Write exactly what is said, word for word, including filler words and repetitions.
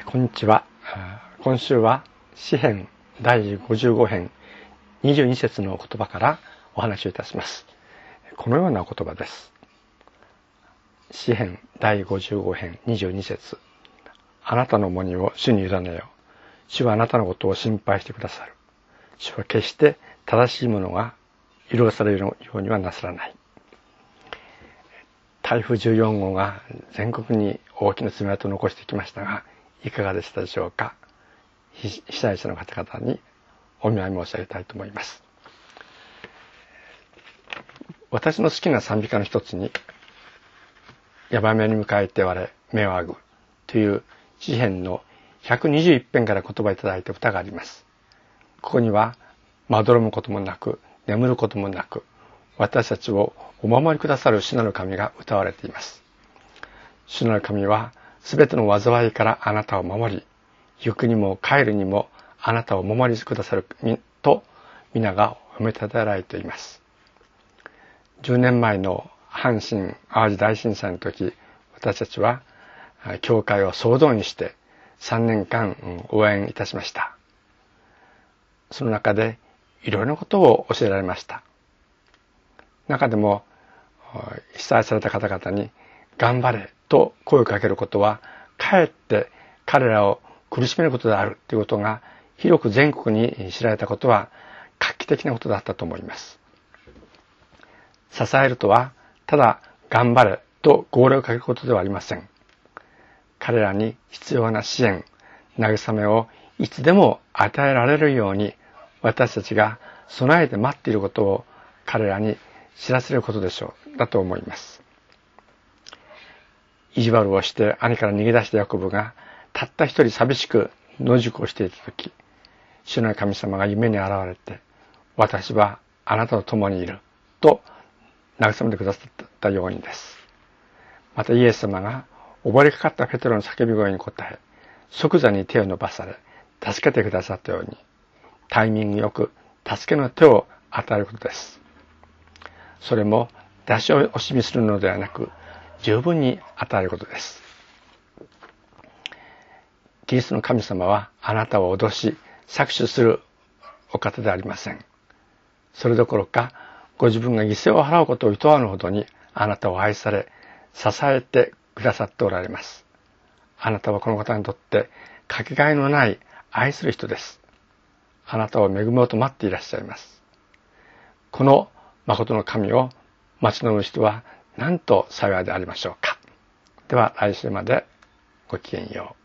こんにちは。今週は詩編だいごじゅうご編にじゅうに節の言葉からお話をいたします。このような言葉です。詩編だいごじゅうご編にじゅうに節。あなたの重荷を主に委ねよ。主はあなたのことを心配してくださる。主は決して正しいものが色されるようにはなさらない。台風じゅうよん号が全国に大きな爪痕を残してきましたが、いかがでしたでしょうか。被災者の方々にお見舞い申し上げたいと思います。私の好きな賛美歌の一つに、ヤバめに迎えて我目をあぐという詩編のひゃくにじゅういち編から言葉いただいた歌があります。ここには、まどろむこともなく、眠ることもなく、私たちをお守りくださる主なる神が歌われています。主なる神は、すべての災いからあなたを守り、行くにも帰るにもあなたをお守りくださると皆が褒めたたえられています。じゅうねんまえの阪神・淡路大震災の時、私たちは教会を総動員してさんねんかん応援いたしました。その中でいろいろなことを教えられました。中でも被災された方々に頑張れと声をかけることは、かえって彼らを苦しめることであるということが広く全国に知られたことは画期的なことだったと思います。支えるとは、ただ頑張れと号令をかけることではありません。彼らに必要な支援、慰めをいつでも与えられるように、私たちが備えて待っていることを彼らに知らせることでしょう、だと思います。意地悪をして兄から逃げ出したヤコブがたった一人寂しく野宿をしていたとき、主の神様が夢に現れて、私はあなたと共にいると慰めてくださったようにです。またイエス様が溺れかかったペテロの叫び声に応え、即座に手を伸ばされ助けてくださったように、タイミングよく助けの手を与えることです。それも出し惜しみするのではなく、十分に与えることです。キリストの神様はあなたを脅し、搾取するお方ではありません。それどころか、ご自分が犠牲を払うことを厭わぬほどにあなたを愛され、支えてくださっておられます。あなたはこの方にとってかけがえのない愛する人です。あなたを恵もうと待っていらっしゃいます。この誠の神を待ち望む人はなんと幸いでありましょうか。では来週までごきげんよう。